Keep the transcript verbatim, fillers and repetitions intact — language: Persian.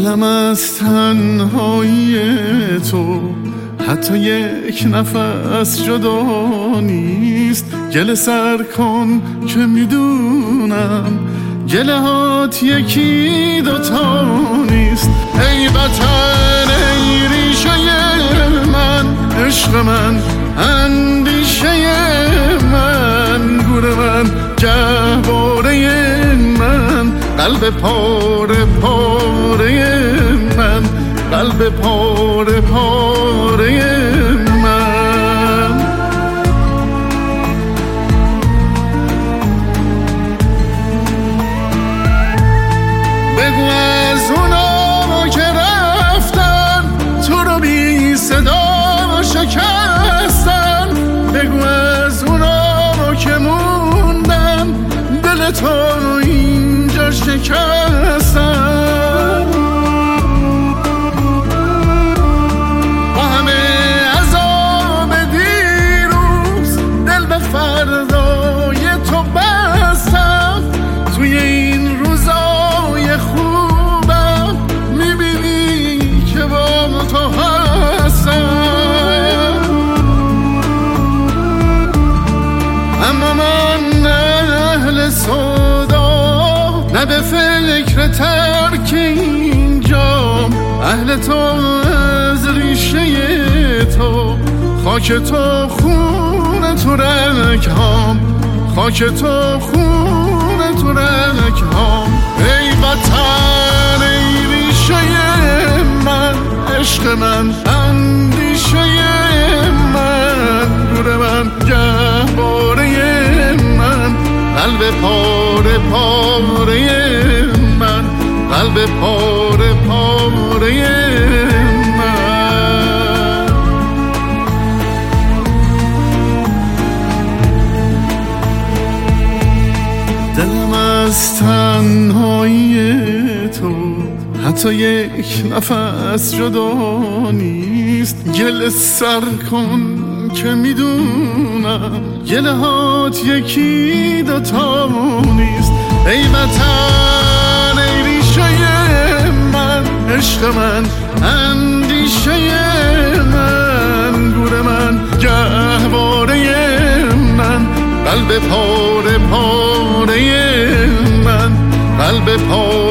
دلم از تنهایی تو حتی یک نفس جدا نیست. گله سر کن که میدونم گله هات یکی دوتا نیست. ای وطن ای ریشه من، عشق من، اندیشه من، گور من، گهواره من، قلب پاره پاره من، قلب پاره پاره من. بگو از اونا که رفتن تو رو بی صدا شکستن، بگو از اونا که موندن دل تو اینجا شکستن. با همه عذاب دیروز دل به فردای تو بستم. توی این روزای خوبم میبینی که با تو هستم. اما من اهل سودا نه به فکر ترک اینجام، اهل تو از ریشه تو، خاک تو خون تو رگهام، خاک تو خون تو رگهام. ای وطن ای ریشه من، عشق من، اندیشه من، گور من، گهواره من، قلب پاره پاره من، قلب پاره پاره من. دلم از تنهایی تو حتی یک نفس جدا نیست. گله سر کن که میدونم گله هات یکی دوتا نیست. ای وطن ای ریشه من، عشق من، اندیشه من، گور من، گهواره من، قلب پاره پاره من، قلب پاره